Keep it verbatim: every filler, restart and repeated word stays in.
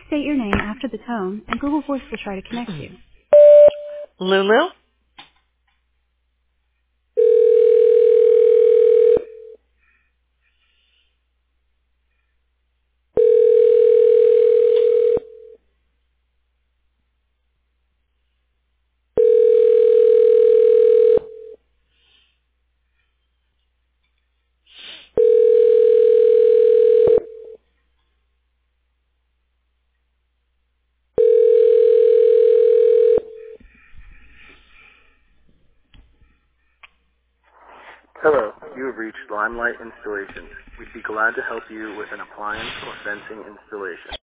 state your name after the tone, and Google Voice will try to connect you. Lulu? Hello, you have reached Limelight Installations. We'd be glad to help you with an appliance or fencing installation.